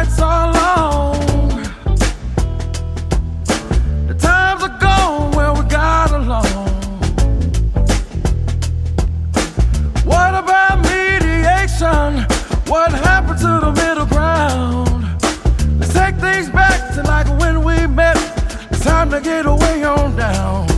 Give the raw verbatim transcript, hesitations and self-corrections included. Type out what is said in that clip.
nights are long. The times are gone where we got along. What about mediation? What happened to the middle ground? Let's take things back to like when we met. It's time to get away on down.